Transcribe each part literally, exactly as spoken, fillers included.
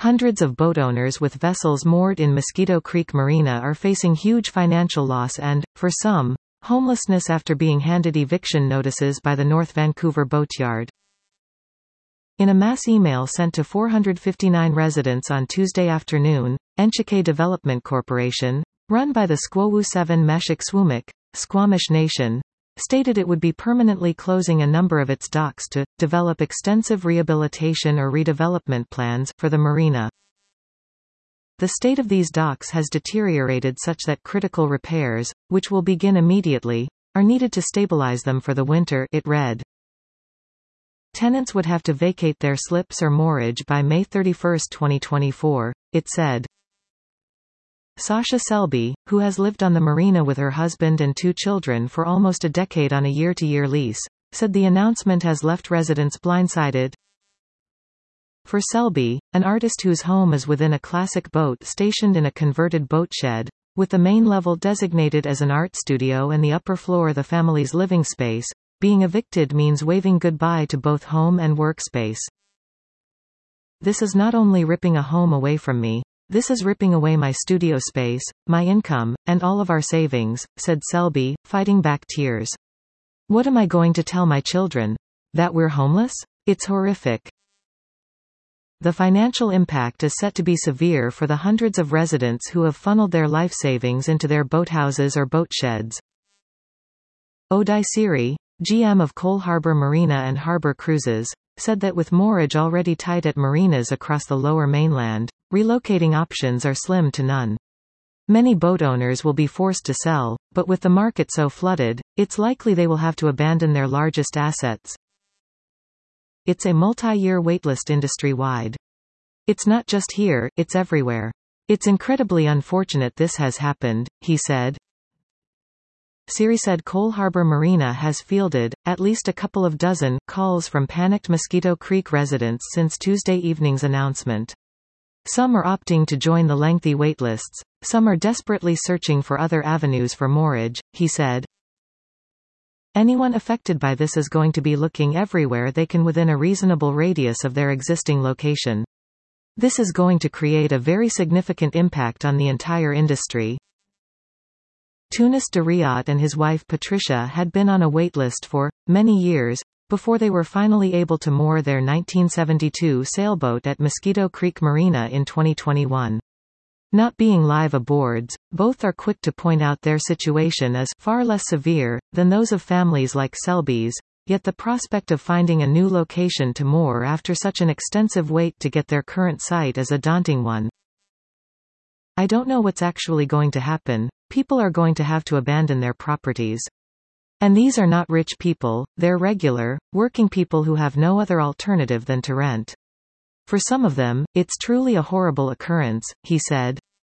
Hundreds of boat owners with vessels moored in Mosquito Creek Marina are facing huge financial loss and, for some, homelessness after being handed eviction notices by the North Vancouver Boatyard. In a mass email sent to four hundred fifty-nine residents on Tuesday afternoon, Enchike Development Corporation, run by the Squawu seven Meshik Swumik, Squamish Nation, stated it would be permanently closing a number of its docks to develop extensive rehabilitation or redevelopment plans for the marina. The state of these docks has deteriorated such that critical repairs, which will begin immediately, are needed to stabilize them for the winter, it read. Tenants would have to vacate their slips or moorage by May thirty-first, twenty twenty-four, it said. Sasha Selby, who has lived on the marina with her husband and two children for almost a decade on a year-to-year lease, said the announcement has left residents blindsided. For Selby, an artist whose home is within a classic boat stationed in a converted boat shed, with the main level designated as an art studio and the upper floor the family's living space, being evicted means waving goodbye to both home and workspace. This is not only ripping a home away from me, this is ripping away my studio space, my income, and all of our savings, said Selby, fighting back tears. What am I going to tell my children? That we're homeless? It's horrific. The financial impact is set to be severe for the hundreds of residents who have funneled their life savings into their boathouses or boat sheds. Odai Siri, G M of Cole Harbour Marina and Harbour Cruises, said that with moorage already tight at marinas across the lower mainland, relocating options are slim to none. Many boat owners will be forced to sell, but with the market so flooded, it's likely they will have to abandon their largest assets. It's a multi-year waitlist industry-wide. It's not just here, it's everywhere. It's incredibly unfortunate this has happened, he said. Siri said Cole Harbour Marina has fielded, at least a couple of dozen, calls from panicked Mosquito Creek residents since Tuesday evening's announcement. Some are opting to join the lengthy waitlists, some are desperately searching for other avenues for moorage, he said. Anyone affected by this is going to be looking everywhere they can within a reasonable radius of their existing location. This is going to create a very significant impact on the entire industry. Tunis de Riot and his wife Patricia had been on a waitlist for many years, before they were finally able to moor their nineteen seventy-two sailboat at Mosquito Creek Marina in twenty twenty-one. Not being live aboards, both are quick to point out their situation as far less severe than those of families like Selby's, yet the prospect of finding a new location to moor after such an extensive wait to get their current site is a daunting one. I don't know what's actually going to happen. People are going to have to abandon their properties. And these are not rich people, they're regular, working people who have no other alternative than to rent. For some of them, it's truly a horrible occurrence, he said.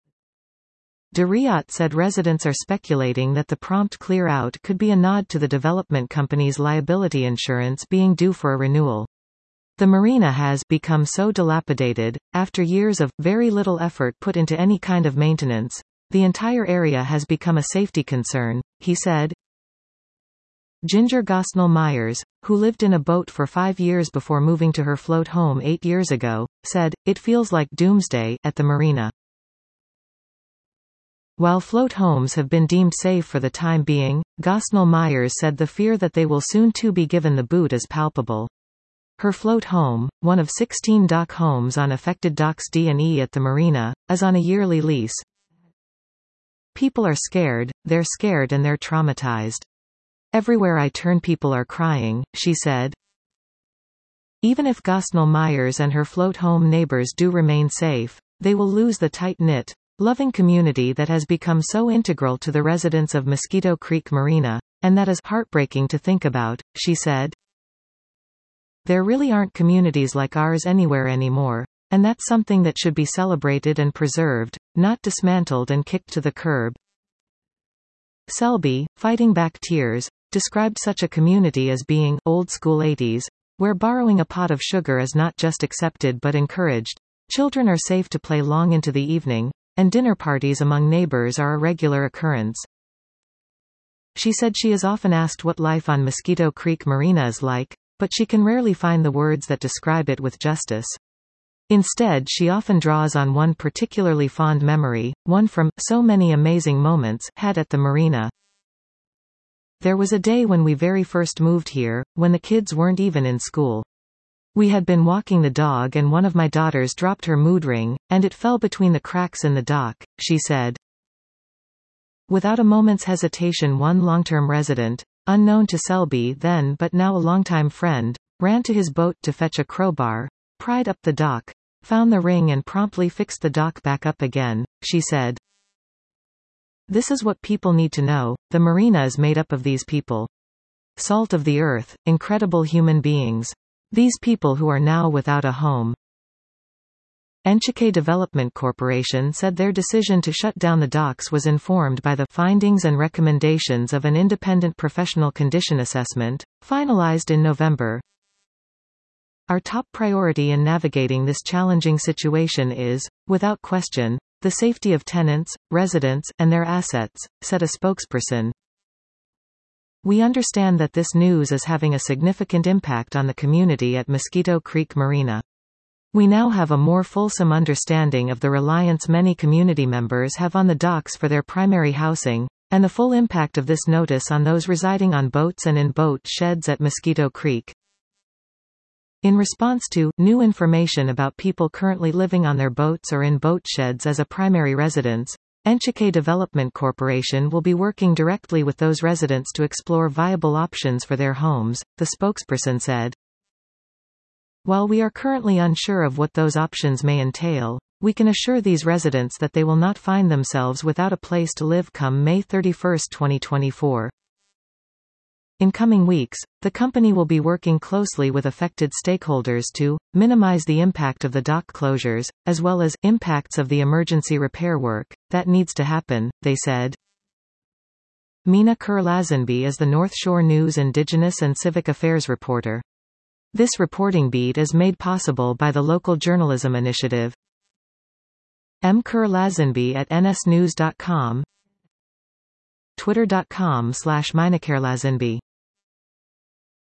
De Riot said residents are speculating that the prompt clear-out could be a nod to the development company's liability insurance being due for a renewal. The marina has become so dilapidated, after years of very little effort put into any kind of maintenance. The entire area has become a safety concern, he said. Ginger Gosnell Myers, who lived in a boat for five years before moving to her float home eight years ago, said, "It feels like doomsday at the marina." While float homes have been deemed safe for the time being, Gosnell Myers said the fear that they will soon too be given the boot is palpable. Her float home, one of sixteen dock homes on affected docks D and E at the marina, is on a yearly lease. People are scared, they're scared and they're traumatized. Everywhere I turn people are crying, she said. Even if Gosnell Myers and her float home neighbors do remain safe, they will lose the tight-knit, loving community that has become so integral to the residents of Mosquito Creek Marina, and that is heartbreaking to think about, she said. There really aren't communities like ours anywhere anymore, and that's something that should be celebrated and preserved, not dismantled and kicked to the curb. Selby, fighting back tears, described such a community as being old school eighties, where borrowing a pot of sugar is not just accepted but encouraged, children are safe to play long into the evening, and dinner parties among neighbors are a regular occurrence. She said she is often asked what life on Mosquito Creek Marina is like, but she can rarely find the words that describe it with justice. Instead, she often draws on one particularly fond memory, one from so many amazing moments had at the marina. There was a day when we very first moved here, when the kids weren't even in school. We had been walking the dog and one of my daughters dropped her mood ring, and it fell between the cracks in the dock, she said. Without a moment's hesitation, one long-term resident, unknown to Selby then but now a longtime friend, ran to his boat to fetch a crowbar, pried up the dock, found the ring and promptly fixed the dock back up again, she said. This is what people need to know, the marina is made up of these people. Salt of the earth, incredible human beings. These people who are now without a home. Enchike Development Corporation said their decision to shut down the docks was informed by the findings and recommendations of an independent professional condition assessment, finalized in November. Our top priority in navigating this challenging situation is, without question, the safety of tenants, residents, and their assets, said a spokesperson. We understand that this news is having a significant impact on the community at Mosquito Creek Marina. We now have a more fulsome understanding of the reliance many community members have on the docks for their primary housing, and the full impact of this notice on those residing on boats and in boat sheds at Mosquito Creek. In response to new information about people currently living on their boats or in boat sheds as a primary residence, Enchike Development Corporation will be working directly with those residents to explore viable options for their homes, the spokesperson said. While we are currently unsure of what those options may entail, we can assure these residents that they will not find themselves without a place to live come May thirty-first, twenty twenty-four. In coming weeks, the company will be working closely with affected stakeholders to minimize the impact of the dock closures, as well as impacts of the emergency repair work that needs to happen, they said. Mina Kerr-Lazenby is the North Shore News Indigenous and Civic Affairs reporter. This reporting beat is made possible by the Local Journalism Initiative. M Kerr-Lazenby at n s news dot com, twitter dot com slash minakerlazenby.